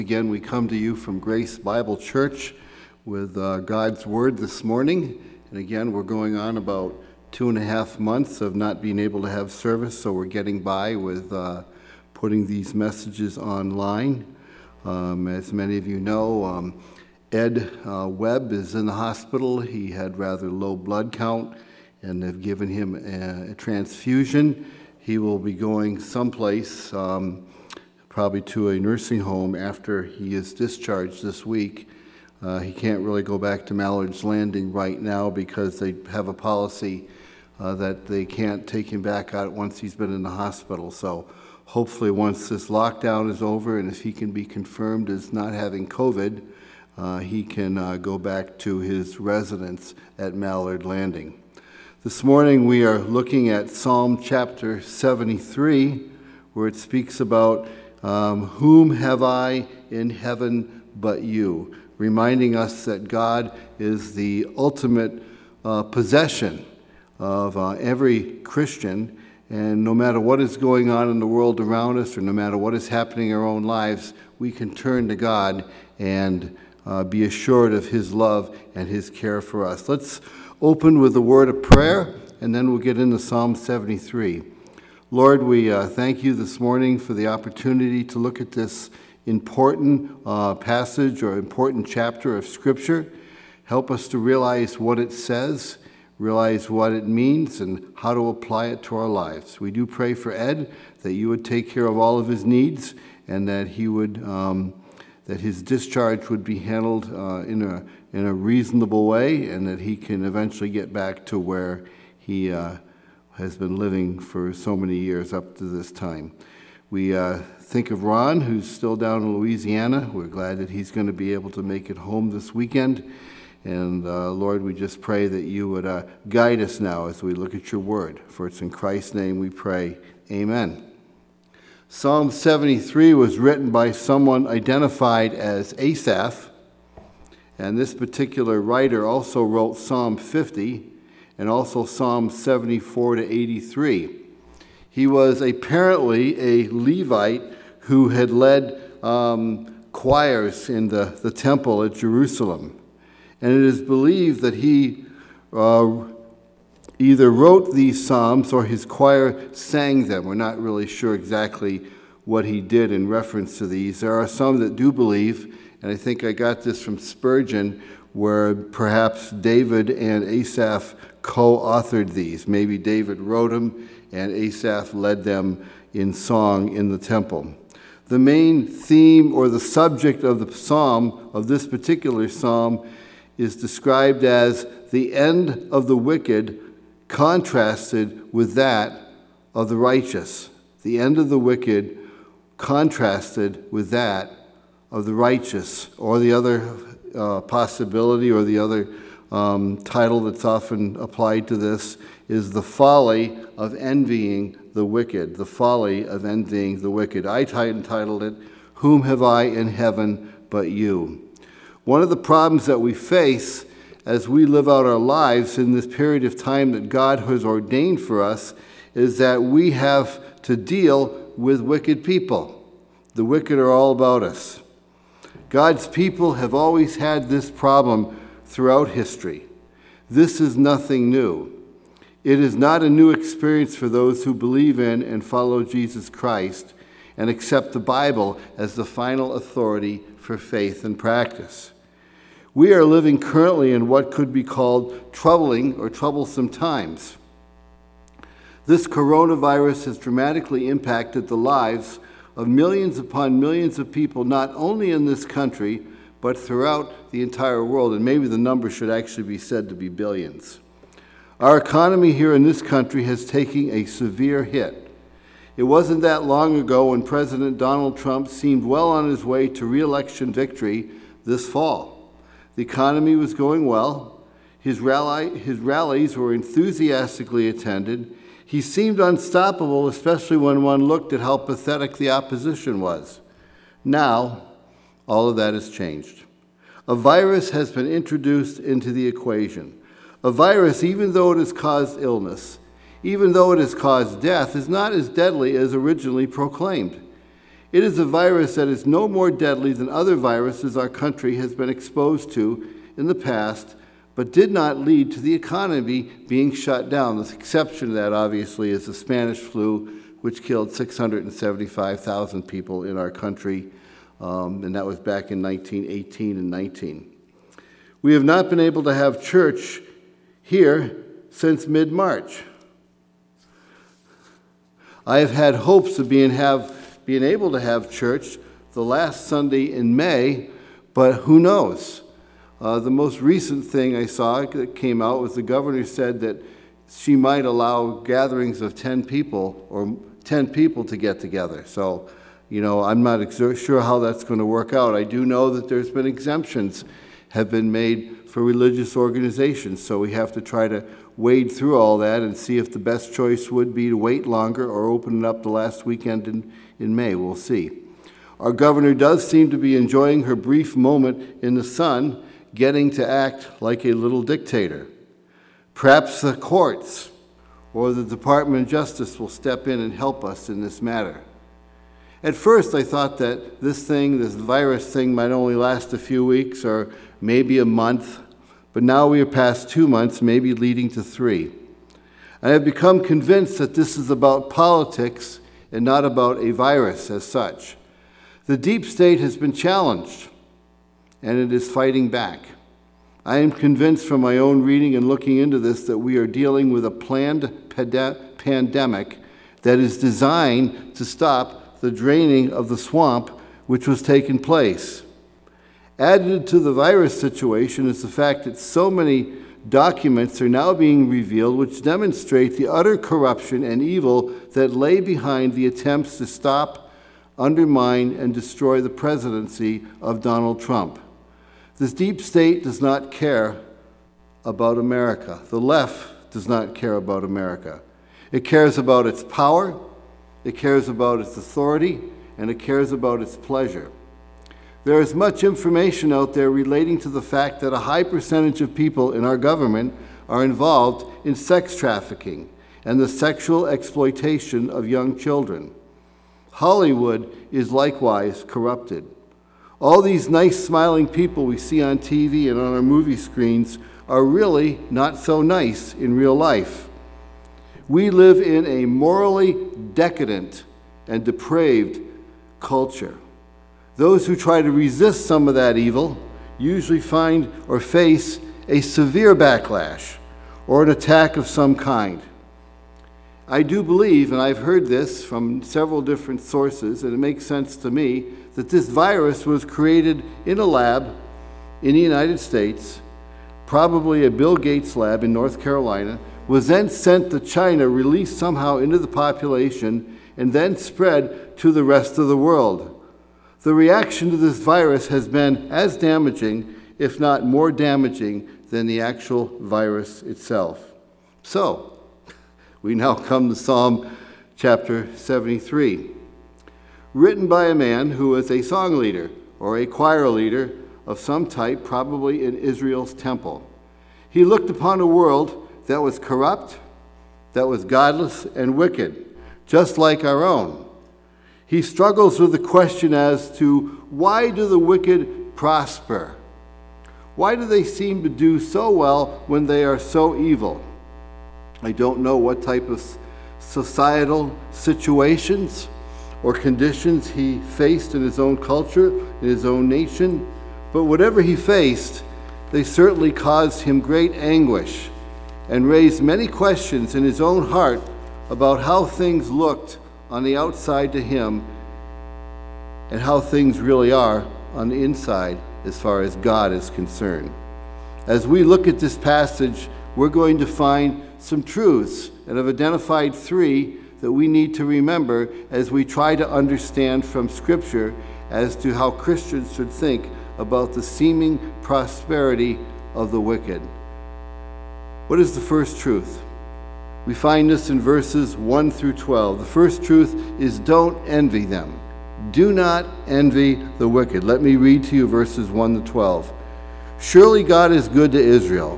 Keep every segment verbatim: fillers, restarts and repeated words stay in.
Again, we come to you from Grace Bible Church with uh, God's Word this morning. And again, we're going on about two and a half months of not being able to have service, so we're getting by with uh, putting these messages online. Um, as many of you know, um, Ed uh, Webb is in the hospital. He had rather low blood count, and they've given him a, a transfusion. He will be going someplace, um, probably to a nursing home after he is discharged this week. Uh, he can't really go back to Mallard's Landing right now because they have a policy uh, that they can't take him back out once he's been in the hospital. So hopefully once this lockdown is over and if he can be confirmed as not having COVID, uh, he can uh, go back to his residence at Mallard Landing. This morning we are looking at Psalm chapter seventy-three, where it speaks about Um, whom have I in heaven but you? Reminding us that God is the ultimate uh, possession of uh, every Christian, and no matter what is going on in the world around us, or no matter what is happening in our own lives, we can turn to God and uh, be assured of His love and His care for us. Let's open with a word of prayer, and then we'll get into Psalm seventy-three. Lord, we uh, thank you this morning for the opportunity to look at this important uh, passage or important chapter of Scripture. Help us to realize what it says, realize what it means, and how to apply it to our lives. We do pray for Ed, that you would take care of all of his needs, and that he would, um, that his discharge would be handled uh, in a in a reasonable way, and that he can eventually get back to where he uh, has been living for so many years up to this time. We uh, think of Ron, who's still down in Louisiana. We're glad that he's going to be able to make it home this weekend. And uh, Lord, we just pray that you would uh, guide us now as we look at your word. For it's in Christ's name we pray. Amen. Psalm seventy-three was written by someone identified as Asaph. And this particular writer also wrote Psalm fifty. And also Psalm seventy-four to eighty-three. He was apparently a Levite who had led um, choirs in the, the temple at Jerusalem. And it is believed that he uh, either wrote these psalms or his choir sang them. We're not really sure exactly what he did in reference to these. There are some that do believe, and I think I got this from Spurgeon, where perhaps David and Asaph co-authored these. Maybe David wrote them and Asaph led them in song in the temple. The main theme or the subject of the psalm, of this particular psalm, is described as the end of the wicked contrasted with that of the righteous. The end of the wicked contrasted with that of the righteous, or the other uh, possibility or the other Um, title that's often applied to this is the folly of envying the wicked. The folly of envying the wicked. I entitled it, Whom Have I in Heaven But You? One of the problems that we face as we live out our lives in this period of time that God has ordained for us is that we have to deal with wicked people. The wicked are all about us. God's people have always had this problem throughout history. This is nothing new. It is not a new experience for those who believe in and follow Jesus Christ and accept the Bible as the final authority for faith and practice. We are living currently in what could be called troubling or troublesome times. This coronavirus has dramatically impacted the lives of millions upon millions of people, not only in this country, but throughout the entire world, and maybe the number should actually be said to be billions. Our economy here in this country has taken a severe hit. It wasn't that long ago when President Donald Trump seemed well on his way to re-election victory this fall. The economy was going well. His, rally, his rallies were enthusiastically attended. He seemed unstoppable, especially when one looked at how pathetic the opposition was. Now, all of that has changed. A virus has been introduced into the equation. A virus, even though it has caused illness, even though it has caused death, is not as deadly as originally proclaimed. It is a virus that is no more deadly than other viruses our country has been exposed to in the past, but did not lead to the economy being shut down. The exception to that, obviously, is the Spanish flu, which killed six hundred seventy-five thousand people in our country, um, and that was back in nineteen eighteen and nineteen. We have not been able to have church here since mid-March. I have had hopes of being, have, being able to have church the last Sunday in May, but who knows? Uh, the most recent thing I saw that came out was the governor said that she might allow gatherings of ten people or ten people to get together. So, you know, I'm not ex- sure how that's going to work out. I do know that there's been exemptions have been made for religious organizations, so we have to try to wade through all that and see if the best choice would be to wait longer or open it up the last weekend in, in May. We'll see. Our governor does seem to be enjoying her brief moment in the sun, getting to act like a little dictator. Perhaps the courts or the Department of Justice will step in and help us in this matter. At first, I thought that this thing, this virus thing, might only last a few weeks or maybe a month, but now we are past two months, maybe leading to three. I have become convinced that this is about politics and not about a virus as such. The deep state has been challenged, and it is fighting back. I am convinced from my own reading and looking into this that we are dealing with a planned pande- pandemic that is designed to stop the draining of the swamp which was taking place. Added to the virus situation is the fact that so many documents are now being revealed which demonstrate the utter corruption and evil that lay behind the attempts to stop, undermine, and destroy the presidency of Donald Trump. This deep state does not care about America. The left does not care about America. It cares about its power, it cares about its authority, and it cares about its pleasure. There is much information out there relating to the fact that a high percentage of people in our government are involved in sex trafficking and the sexual exploitation of young children. Hollywood is likewise corrupted. All these nice smiling people we see on T V and on our movie screens are really not so nice in real life. We live in a morally decadent and depraved culture. Those who try to resist some of that evil usually find or face a severe backlash or an attack of some kind. I do believe, and I've heard this from several different sources, and it makes sense to me, that this virus was created in a lab in the United States, probably a Bill Gates lab in North Carolina, was then sent to China, released somehow into the population, and then spread to the rest of the world. The reaction to this virus has been as damaging, if not more damaging, than the actual virus itself. So, we now come to Psalm chapter seventy-three, written by a man who was a song leader or a choir leader of some type, probably in Israel's temple. He looked upon a world that was corrupt, that was godless and wicked, just like our own. He struggles with the question as to why do the wicked prosper? Why do they seem to do so well when they are so evil? I don't know what type of societal situations or conditions he faced in his own culture, in his own nation, but whatever he faced, they certainly caused him great anguish and raised many questions in his own heart about how things looked on the outside to him and how things really are on the inside as far as God is concerned. As we look at this passage, we're going to find some truths, and I've identified three that we need to remember as we try to understand from Scripture as to how Christians should think about the seeming prosperity of the wicked. What is the first truth? We find this in verses one through twelve. The first truth is don't envy them. Do not envy the wicked. Let me read to you verses one to twelve. Surely God is good to Israel,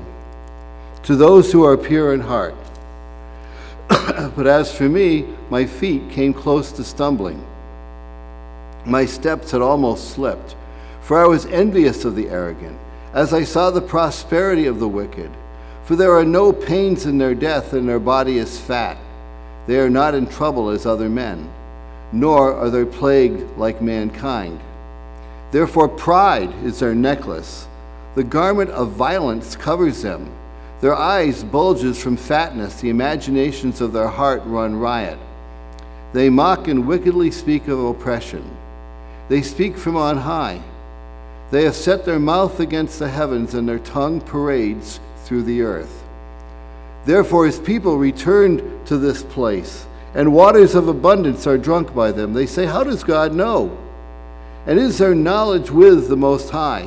to those who are pure in heart. But as for me, my feet came close to stumbling. My steps had almost slipped, for I was envious of the arrogant, as I saw the prosperity of the wicked. For there are no pains in their death, and their body is fat. They are not in trouble as other men, nor are they plagued like mankind. Therefore pride is their necklace. The garment of violence covers them. Their eyes bulges from fatness. The imaginations of their heart run riot. They mock and wickedly speak of oppression. They speak from on high. They have set their mouth against the heavens, and their tongue parades through the earth. Therefore his people returned to this place, and waters of abundance are drunk by them. They say, how does God know? And is there knowledge with the Most High?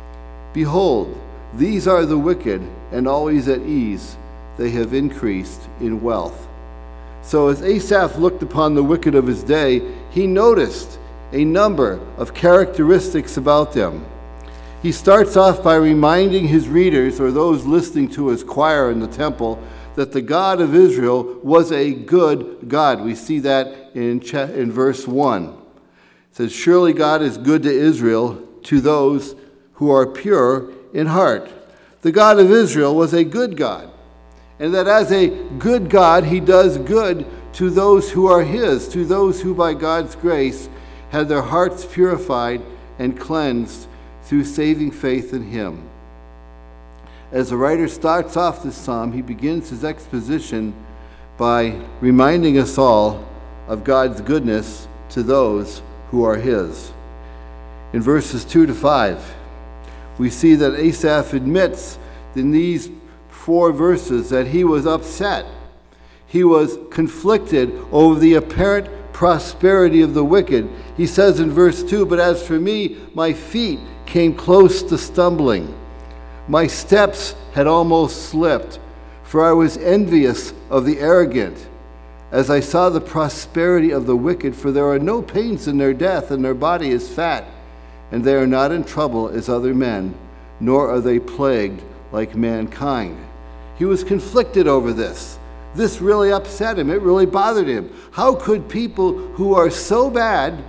Behold, these are the wicked, and always at ease. They have increased in wealth. So as Asaph looked upon the wicked of his day, he noticed a number of characteristics about them. He starts off by reminding his readers, or those listening to his choir in the temple, that the God of Israel was a good God. We see that in, in verse one. It says, surely God is good to Israel, to those who are pure in heart. The God of Israel was a good God, and that as a good God, he does good to those who are his, to those who by God's grace had their hearts purified and cleansed through saving faith in him. As the writer starts off this psalm, he begins his exposition by reminding us all of God's goodness to those who are his. In verses two to five, we see that Asaph admits in these four verses that he was upset. He was conflicted over the apparent prosperity of the wicked. He says in verse two, but as for me, my feet came close to stumbling. My steps had almost slipped, for I was envious of the arrogant, as I saw the prosperity of the wicked, for there are no pains in their death, and their body is fat, and they are not in trouble as other men, nor are they plagued like mankind. He was conflicted over this. This really upset him. It really bothered him. How could people who are so bad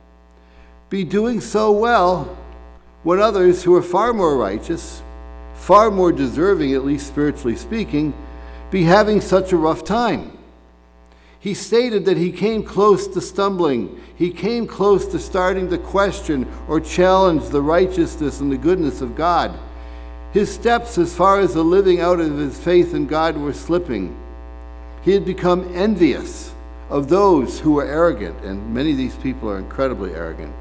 be doing so well when others who are far more righteous, far more deserving, at least spiritually speaking, be having such a rough time? He stated that he came close to stumbling. He came close to starting to question or challenge the righteousness and the goodness of God. His steps as far as the living out of his faith in God were slipping. He had become envious of those who were arrogant, and many of these people are incredibly arrogant.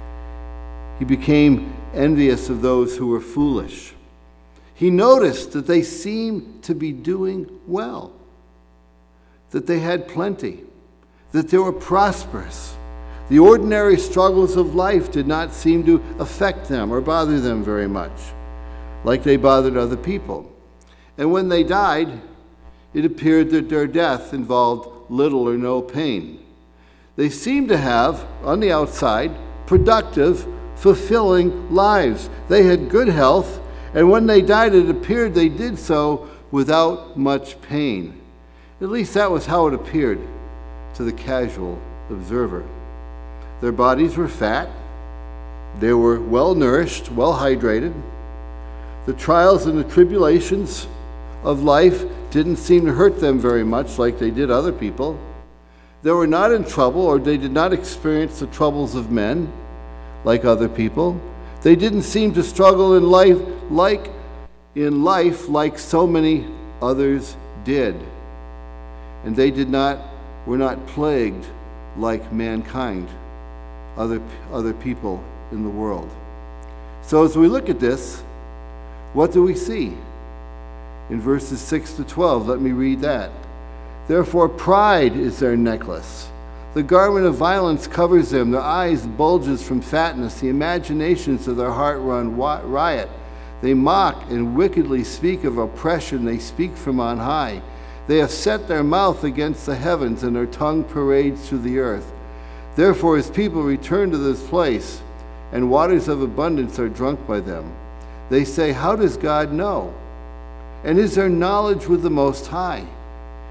He became envious of those who were foolish. He noticed that they seemed to be doing well, that they had plenty, that they were prosperous. The ordinary struggles of life did not seem to affect them or bother them very much, like they bothered other people. And when they died, it appeared that their death involved little or no pain. They seemed to have, on the outside, productive, fulfilling lives. They had good health, and when they died, it appeared they did so without much pain. At least that was how it appeared to the casual observer. Their bodies were fat. They were well-nourished, well-hydrated. The trials and the tribulations of life didn't seem to hurt them very much like they did other people. They were not in trouble, or they did not experience the troubles of men like other people. They didn't seem to struggle in life like in life like so many others did. And they did not were not plagued like mankind, other other people in the world. So as we look at this, what do we see? In verses six to twelve, let me read that. Therefore pride is their necklace. The garment of violence covers them. Their eyes bulges from fatness. The imaginations of their heart run riot. They mock and wickedly speak of oppression. They speak from on high. They have set their mouth against the heavens, and their tongue parades through the earth. Therefore his people return to this place, and waters of abundance are drunk by them. They say, how does God know? And is there knowledge with the Most High?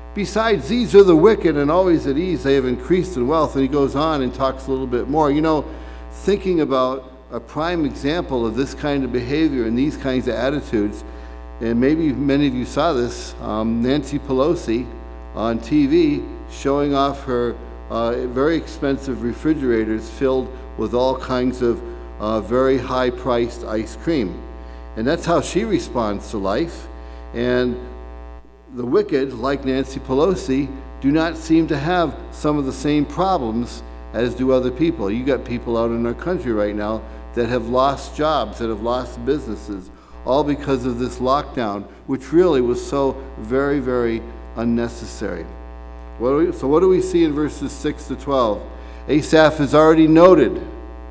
Besides, these are the wicked and always at ease. They have increased in wealth. And he goes on and talks a little bit more. You know, thinking about a prime example of this kind of behavior and these kinds of attitudes, and maybe many of you saw this, um, Nancy Pelosi on T V showing off her uh, very expensive refrigerators filled with all kinds of uh, very high-priced ice cream. And that's how she responds to life. And the wicked, like Nancy Pelosi, do not seem to have some of the same problems as do other people. You got people out in our country right now that have lost jobs, that have lost businesses, all because of this lockdown, which really was so very, very unnecessary. What do we, so what do we see in verses six to twelve? Asaph has already noted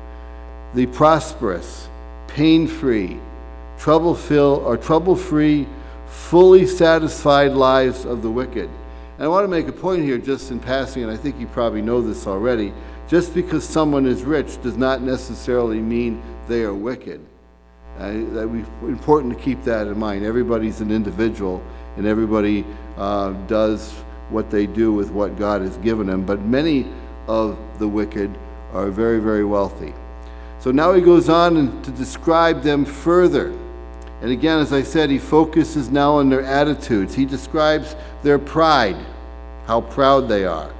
the prosperous, pain-free, trouble-filled, or trouble-free, fully satisfied lives of the wicked. And I want to make a point here just in passing, and I think you probably know this already. Just because someone is rich does not necessarily mean they are wicked. Uh, that we, important to keep that in mind. Everybody's an individual, and everybody uh, does what they do with what God has given them. But many of the wicked are very, very wealthy. So now he goes on to describe them further. And again, as I said, he focuses now on their attitudes. He describes their pride, how proud they are,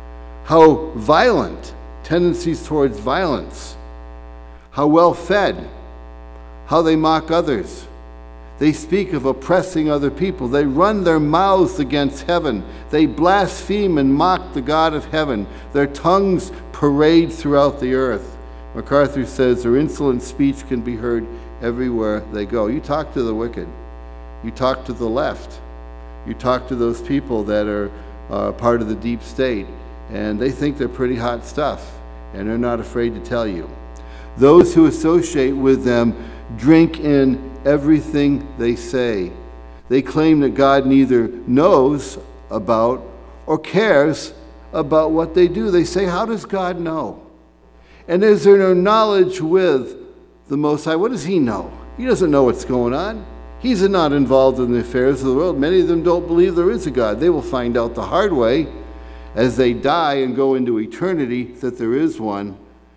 how violent, tendencies towards violence, how well fed, how they mock others. They speak of oppressing other people. They run their mouths against heaven. They blaspheme and mock the God of heaven. Their tongues parade throughout the earth. MacArthur says their insolent speech can be heard everywhere they go. You talk to the wicked. You talk to the left. You talk to those people that are uh, part of the deep state, and they think they're pretty hot stuff, and they're not afraid to tell you. Those who associate with them drink in everything they say. They claim that God neither knows about or cares about what they do. They say, how does God know? And is there no knowledge with the Most High? What does he know? He doesn't know what's going on. He's not involved in the affairs of the world. Many of them don't believe there is a God. They will find out the hard way as they die and go into eternity that there is one.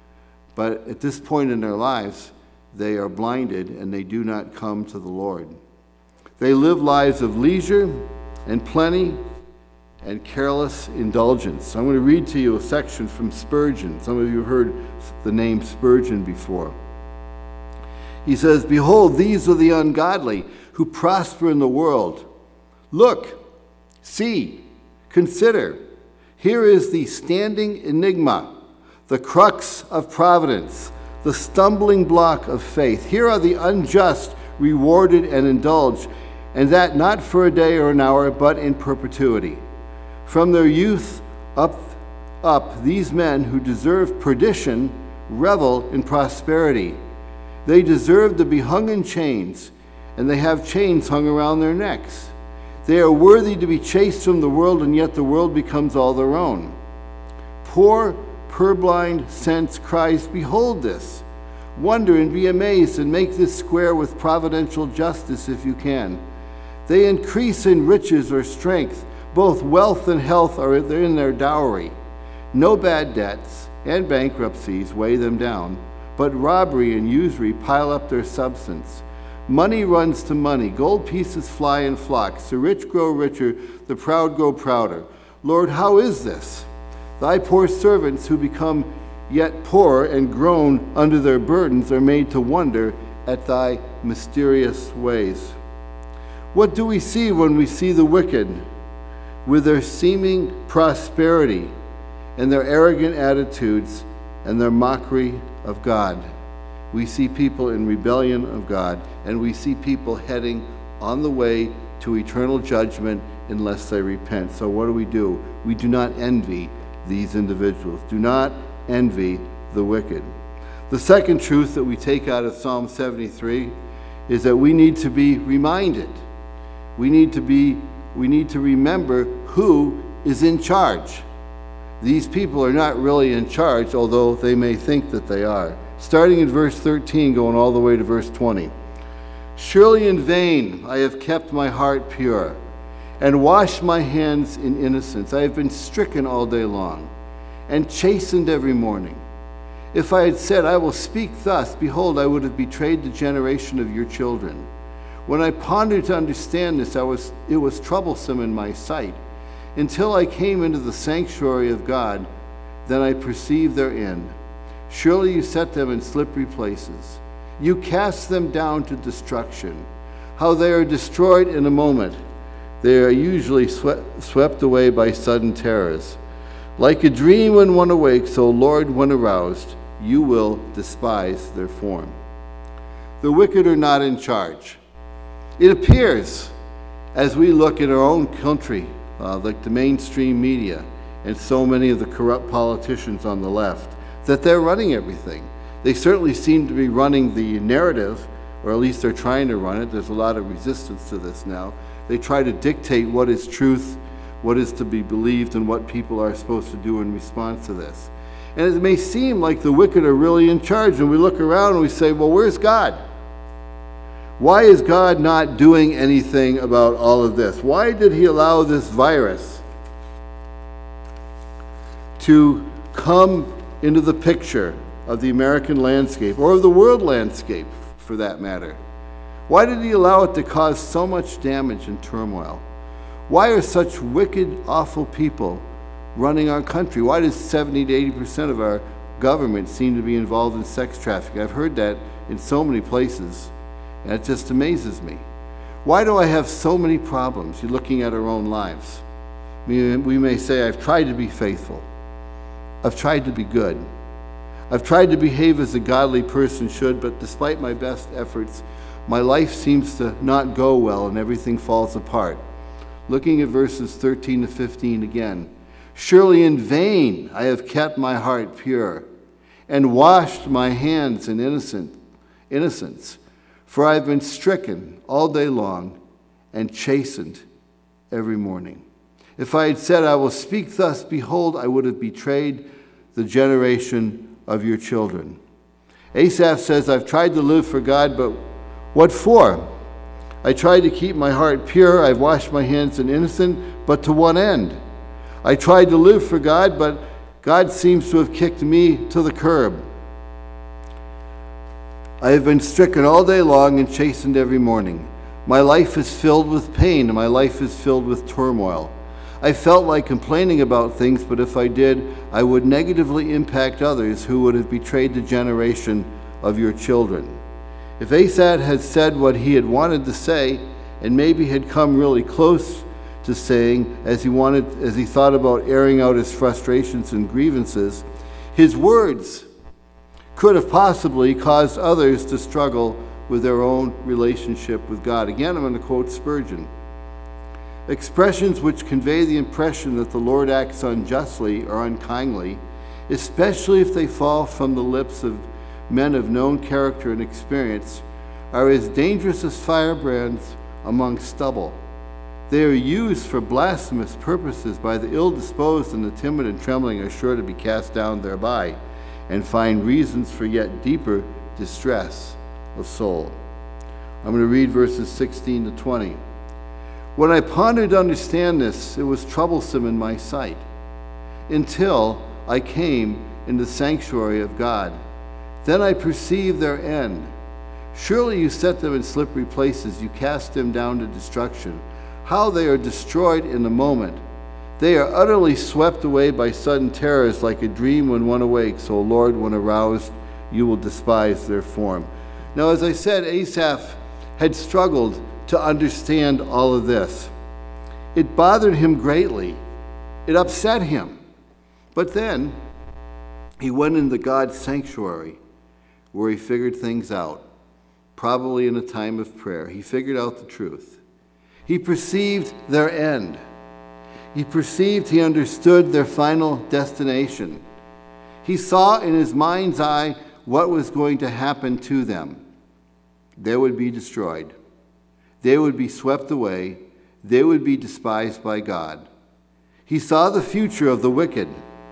But at this point in their lives, they are blinded and they do not come to the Lord. They live lives of leisure and plenty and careless indulgence. I'm going to read to you a section from Spurgeon. Some of you have heard the name Spurgeon before. He says, "Behold, these are the ungodly who prosper in the world. Look, see, consider. Here is the standing enigma, the crux of providence, the stumbling block of faith. Here are the unjust rewarded and indulged, and that not for a day or an hour, but in perpetuity. From their youth up, up, these men who deserve perdition revel in prosperity. They deserve to be hung in chains, and they have chains hung around their necks. They are worthy to be chased from the world, and yet the world becomes all their own. Poor, purblind sense cries, behold this. Wonder and be amazed, and make this square with providential justice if you can. They increase in riches or strength. Both wealth and health are in their dowry. No bad debts and bankruptcies weigh them down, but robbery and usury pile up their substance. Money runs to money. Gold pieces fly in flocks. The rich grow richer. The proud grow prouder. Lord, how is this? Thy poor servants who become yet poor and groan under their burdens are made to wonder at thy mysterious ways. What do we see when we see the wicked with their seeming prosperity and their arrogant attitudes and their mockery of God? We see people in rebellion of God, and we see people heading on the way to eternal judgment unless they repent. So what do we do? We do not envy these individuals. Do not envy the wicked. The second truth that we take out of Psalm seventy-three is that we need to be reminded. We need to be, we need to remember who is in charge. These people are not really in charge, although they may think that they are. Starting in verse thirteen, going all the way to verse twenty. Surely in vain I have kept my heart pure, and wash my hands in innocence. I have been stricken all day long, and chastened every morning. If I had said, I will speak thus, behold, I would have betrayed the generation of your children. When I pondered to understand this, I was, it was troublesome in my sight. Until I came into the sanctuary of God, then I perceived their end. Surely you set them in slippery places. You cast them down to destruction. How they are destroyed in a moment. They are usually swept, swept away by sudden terrors. Like a dream when one awakes, O Lord, when aroused, you will despise their form. The wicked are not in charge. It appears, as we look at our own country, uh, like the mainstream media and so many of the corrupt politicians on the left, that they're running everything. They certainly seem to be running the narrative, or at least they're trying to run it. There's a lot of resistance to this now. They try to dictate what is truth, what is to be believed, and what people are supposed to do in response to this. And it may seem like the wicked are really in charge, and we look around and we say, well, where's God? Why is God not doing anything about all of this? Why did he allow this virus to come into the picture of the American landscape, or of the world landscape, for that matter? Why did he allow it to cause so much damage and turmoil? Why are such wicked, awful people running our country? Why does seventy to eighty percent of our government seem to be involved in sex trafficking? I've heard that in so many places, and it just amazes me. Why do I have so many problems? You're looking at our own lives. We, we may say, I've tried to be faithful. I've tried to be good. I've tried to behave as a godly person should, but despite my best efforts, my life seems to not go well and everything falls apart. Looking at verses thirteen to fifteen again. Surely in vain I have kept my heart pure and washed my hands in innocent, innocence, for I have been stricken all day long and chastened every morning. If I had said, I will speak thus, behold, I would have betrayed the generation of your children. Asaph says, I've tried to live for God, but what for? I tried to keep my heart pure. I've washed my hands in innocence, but to what end? I tried to live for God, but God seems to have kicked me to the curb. I have been stricken all day long and chastened every morning. My life is filled with pain, and my life is filled with turmoil. I felt like complaining about things, but if I did, I would negatively impact others who would have betrayed the generation of your children. If Asaph had said what he had wanted to say, and maybe had come really close to saying as he wanted, as he thought about airing out his frustrations and grievances, his words could have possibly caused others to struggle with their own relationship with God. Again, I'm going to quote Spurgeon. Expressions which convey the impression that the Lord acts unjustly or unkindly, especially if they fall from the lips of men of known character and experience, are as dangerous as firebrands among stubble. They are used for blasphemous purposes by the ill-disposed, and the timid and trembling are sure to be cast down thereby, and find reasons for yet deeper distress of soul. I'm going to read verses sixteen to twenty. When I pondered to understand this, it was troublesome in my sight, until I came in the sanctuary of God. Then I perceived their end. Surely you set them in slippery places, you cast them down to destruction. How they are destroyed in a moment. They are utterly swept away by sudden terrors, like a dream when one awakes. O Lord, when aroused, you will despise their form. Now, as I said, Asaph had struggled to understand all of this. It bothered him greatly. It upset him. But then he went into God's sanctuary, where he figured things out, probably in a time of prayer. He figured out the truth. He perceived their end. He perceived, he understood their final destination. He saw in his mind's eye what was going to happen to them. They would be destroyed. They would be swept away. They would be despised by God. He saw the future of the wicked.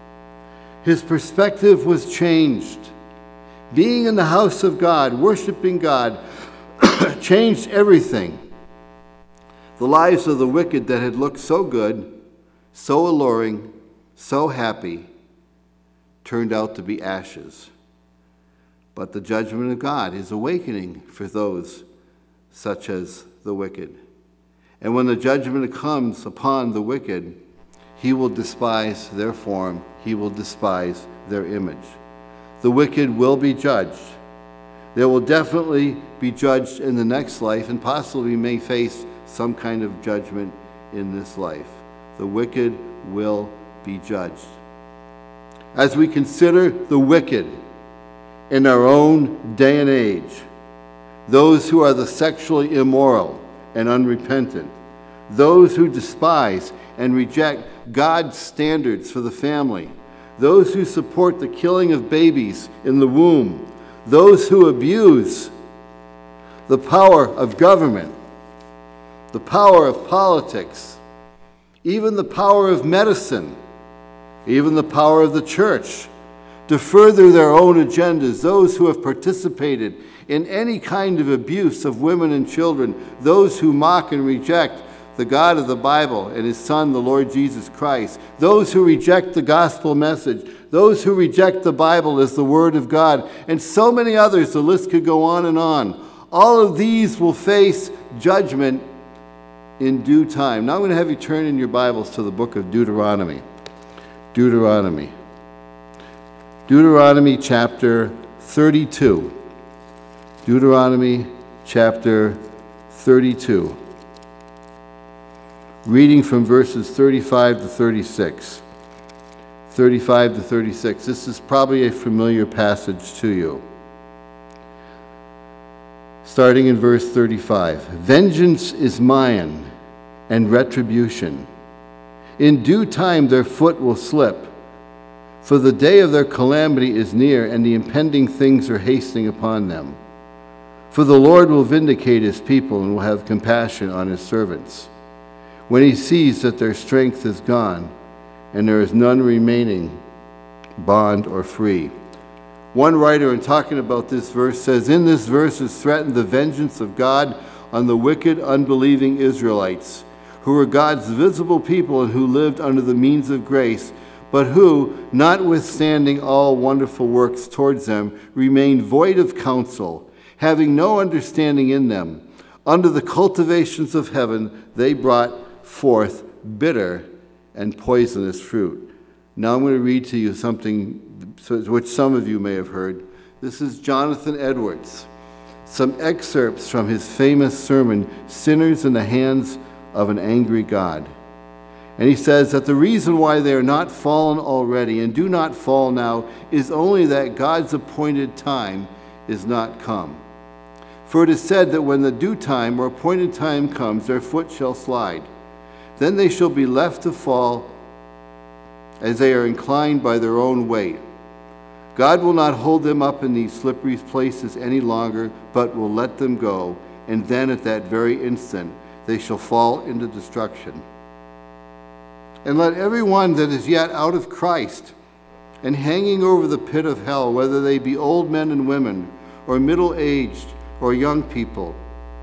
His perspective was changed. Being in the house of God, worshiping God, changed everything. The lives of the wicked that had looked so good, so alluring, so happy, turned out to be ashes. But the judgment of God is awakening for those such as the wicked. And when the judgment comes upon the wicked, he will despise their form, he will despise their image. The wicked will be judged. They will definitely be judged in the next life, and possibly may face some kind of judgment in this life. The wicked will be judged. As we consider the wicked in our own day and age, those who are the sexually immoral and unrepentant, those who despise and reject God's standards for the family, those who support the killing of babies in the womb, those who abuse the power of government, the power of politics, even the power of medicine, even the power of the church, to further their own agendas, those who have participated in any kind of abuse of women and children, those who mock and reject the God of the Bible and his Son, the Lord Jesus Christ, those who reject the gospel message, those who reject the Bible as the Word of God, and so many others, the list could go on and on. All of these will face judgment in due time. Now I'm going to have you turn in your Bibles to the book of Deuteronomy. Deuteronomy. Deuteronomy chapter thirty-two. Deuteronomy chapter thirty-two. Reading from verses thirty-five to thirty-six. thirty-five to thirty-six. This is probably a familiar passage to you. Starting in verse thirty-five. Vengeance is mine, and retribution. In due time their foot will slip, for the day of their calamity is near, and the impending things are hastening upon them. For the Lord will vindicate his people and will have compassion on his servants, when he sees that their strength is gone, and there is none remaining, bond or free. One writer, in talking about this verse, says, in this verse is threatened the vengeance of God on the wicked, unbelieving Israelites, who were God's visible people and who lived under the means of grace, but who, notwithstanding all wonderful works towards them, remained void of counsel, having no understanding in them. Under the cultivations of heaven they brought forth bitter and poisonous fruit. Now I'm going to read to you something which some of you may have heard. This is Jonathan Edwards. Some excerpts from his famous sermon, Sinners in the Hands of an Angry God. And he says that the reason why they are not fallen already and do not fall now is only that God's appointed time is not come. For it is said that when the due time or appointed time comes, their foot shall slide. Then they shall be left to fall as they are inclined by their own weight. God will not hold them up in these slippery places any longer, but will let them go, and then at that very instant they shall fall into destruction. And let every one that is yet out of Christ and hanging over the pit of hell, whether they be old men and women, or middle-aged, or young people,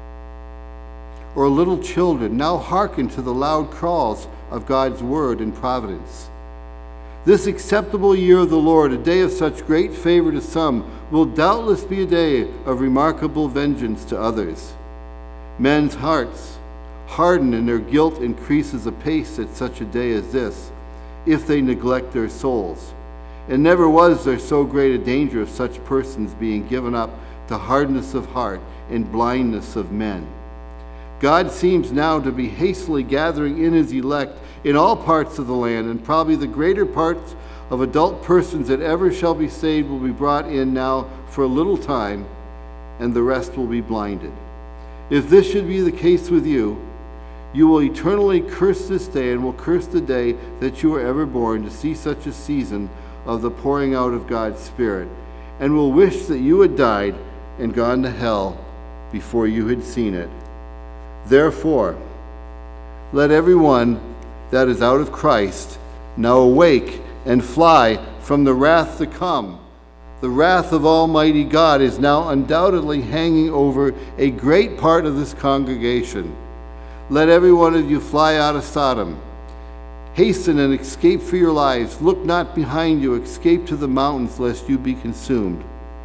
or little children, now hearken to the loud calls of God's word and providence. This acceptable year of the Lord, a day of such great favor to some, will doubtless be a day of remarkable vengeance to others. Men's hearts harden and their guilt increases apace at such a day as this, if they neglect their souls. And never was there so great a danger of such persons being given up to hardness of heart and blindness of men. God seems now to be hastily gathering in his elect in all parts of the land, and probably the greater parts of adult persons that ever shall be saved will be brought in now for a little time, and the rest will be blinded. If this should be the case with you, you will eternally curse this day, and will curse the day that you were ever born to see such a season of the pouring out of God's Spirit, and will wish that you had died and gone to hell before you had seen it. Therefore, let everyone that is out of Christ now awake and fly from the wrath to come. The wrath of Almighty God is now undoubtedly hanging over a great part of this congregation. let every one of you fly out of Sodom. Hasten and escape for your lives. Look not behind you. Escape to the mountains, lest you be consumed.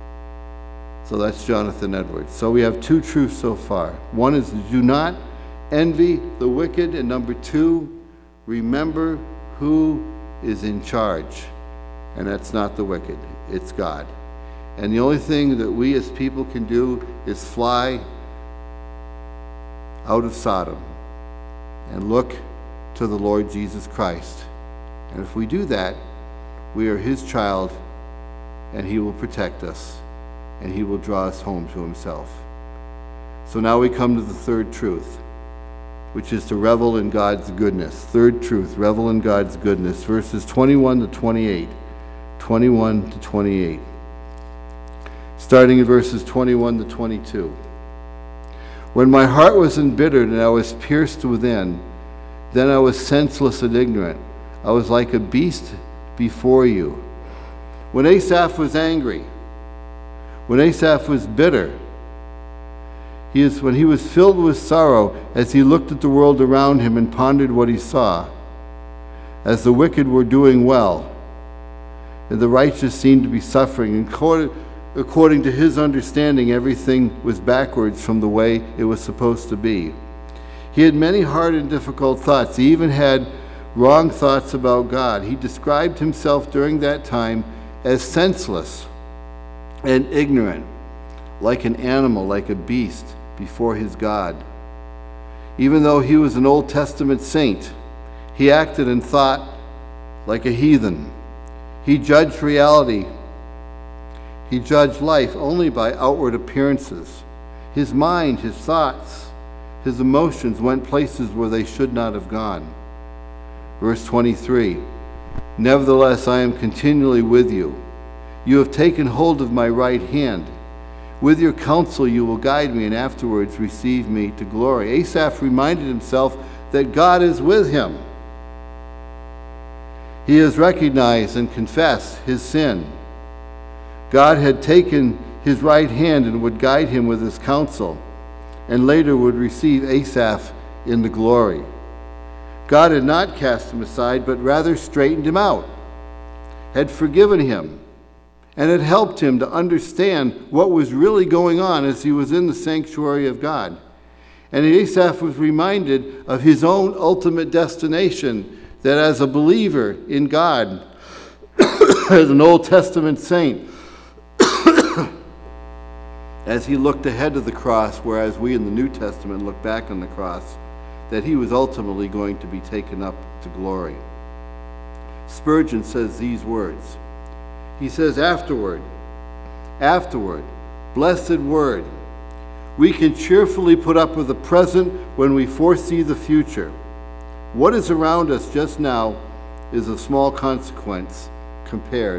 So that's Jonathan Edwards. So we have two truths so far. One is do not envy the wicked. And number two, remember who is in charge. And that's not the wicked. It's God. And the only thing that we as people can do is fly out of Sodom and look to the Lord Jesus Christ. And if we do that, we are his child, and he will protect us, and he will draw us home to himself. So now we come to the third truth, which is to revel in God's goodness. Third truth, revel in God's goodness. Verses twenty-one to twenty-eight. twenty-one to twenty-eight. Starting in verses twenty-one to twenty-two. When my heart was embittered and I was pierced within, then I was senseless and ignorant. I was like a beast before you. When Asaph was angry, when Asaph was bitter, he is, when he was filled with sorrow as he looked at the world around him and pondered what he saw, as the wicked were doing well, and the righteous seemed to be suffering, and according, according to his understanding, everything was backwards from the way it was supposed to be. He had many hard and difficult thoughts. He even had wrong thoughts about God. He described himself during that time as senseless and ignorant, like an animal, like a beast before his God. Even though he was an Old Testament saint, he acted and thought like a heathen. He judged reality. He judged life only by outward appearances. His mind, his thoughts, his emotions went places where they should not have gone. Verse twenty-three, nevertheless, I am continually with you. You have taken hold of my right hand. With your counsel you will guide me, and afterwards receive me to glory. Asaph reminded himself that God is with him. He has recognized and confessed his sin. God had taken his right hand and would guide him with his counsel, and later would receive Asaph into glory. God had not cast him aside, but rather straightened him out, had forgiven him, and had helped him to understand what was really going on as he was in the sanctuary of God. And Asaph was reminded of his own ultimate destination, that as a believer in God, as an Old Testament saint, as he looked ahead to the cross, whereas we in the New Testament look back on the cross, that he was ultimately going to be taken up to glory. Spurgeon says these words. He says, afterward, afterward, blessed word, we can cheerfully put up with the present when we foresee the future. What is around us just now is of small consequence compared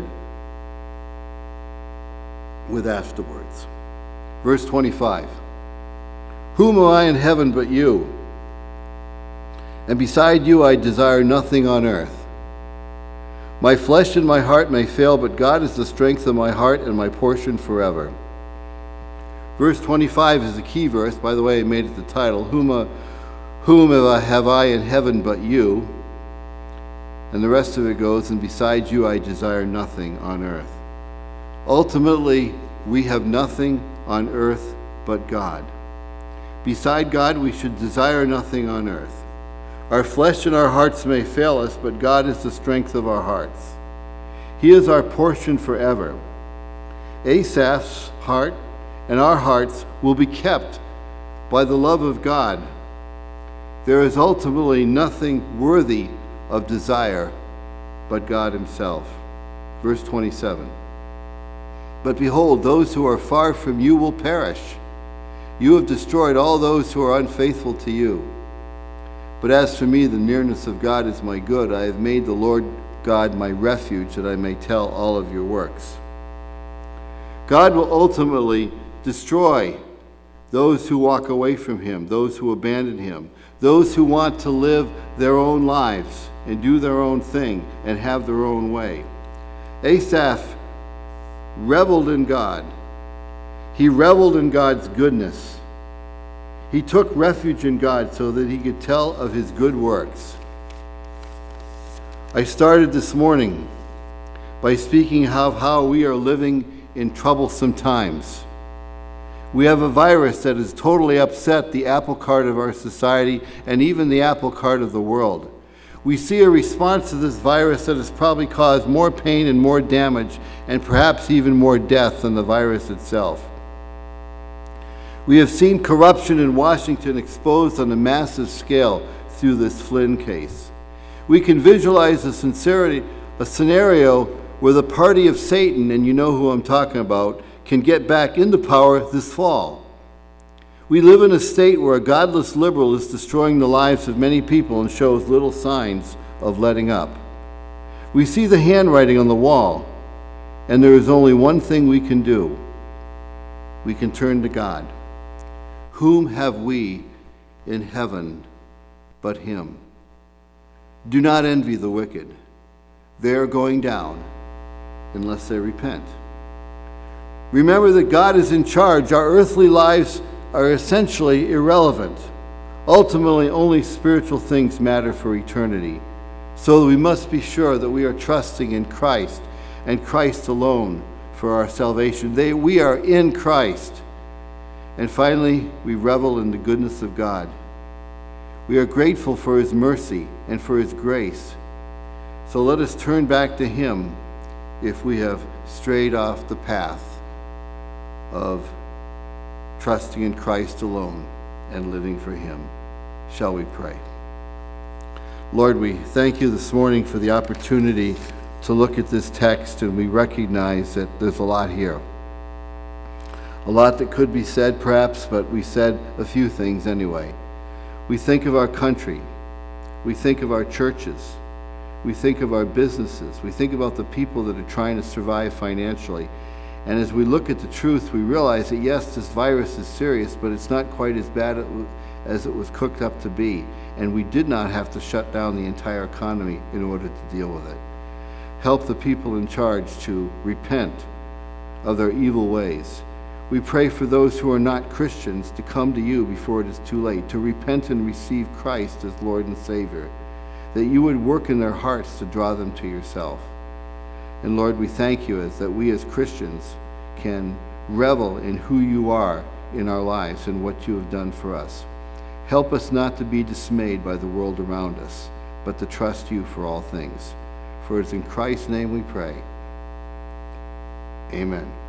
with afterwards. Verse twenty-five, whom am I in heaven but you? And beside you I desire nothing on earth. My flesh and my heart may fail, but God is the strength of my heart and my portion forever. Verse twenty-five is the key verse. By the way, I made it the title. Whom, uh, whom have I in heaven but you? And the rest of it goes, and beside you I desire nothing on earth. Ultimately, we have nothing on earth but God. Beside God, we should desire nothing on earth. Our flesh and our hearts may fail us, but God is the strength of our hearts. He is our portion forever. Asaph's heart and our hearts will be kept by the love of God. There is ultimately nothing worthy of desire but God himself. Verse twenty-seven. But behold, those who are far from you will perish. You have destroyed all those who are unfaithful to you. But as for me, the nearness of God is my good. I have made the Lord God my refuge, that I may tell all of your works. God will ultimately destroy those who walk away from him, those who abandon him, those who want to live their own lives and do their own thing and have their own way. Asaph reveled in God. He reveled in God's goodness. He took refuge in God so that he could tell of his good works. I started this morning by speaking of how we are living in troublesome times. We have a virus that has totally upset the apple cart of our society and even the apple cart of the world. We see a response to this virus that has probably caused more pain and more damage and perhaps even more death than the virus itself. We have seen corruption in Washington exposed on a massive scale through this Flynn case. We can visualize a sincerity, a scenario where the party of Satan, and you know who I'm talking about, can get back into power this fall. We live in a state where a godless liberal is destroying the lives of many people and shows little signs of letting up. We see the handwriting on the wall, and there is only one thing we can do. We can turn to God. Whom have we in heaven but him? Do not envy the wicked. They are going down unless they repent. Remember that God is in charge. Our earthly lives are essentially irrelevant. Ultimately, only spiritual things matter for eternity. So we must be sure that we are trusting in Christ and Christ alone for our salvation. They, we are in Christ. And finally, we revel in the goodness of God. We are grateful for his mercy and for his grace. So let us turn back to him if we have strayed off the path of trusting in Christ alone and living for him. Shall we pray? Lord, we thank you this morning for the opportunity to look at this text, and we recognize that there's a lot here. A lot that could be said, perhaps, but we said a few things anyway. We think of our country. We think of our churches. We think of our businesses. We think about the people that are trying to survive financially. And as we look at the truth, we realize that yes, this virus is serious, but it's not quite as bad as it was cooked up to be. And we did not have to shut down the entire economy in order to deal with it. Help the people in charge to repent of their evil ways. We pray for those who are not Christians to come to you before it is too late, to repent and receive Christ as Lord and Savior, that you would work in their hearts to draw them to yourself. And Lord, we thank you as that we as Christians can revel in who you are in our lives and what you have done for us. Help us not to be dismayed by the world around us, but to trust you for all things. For it's in Christ's name we pray. Amen.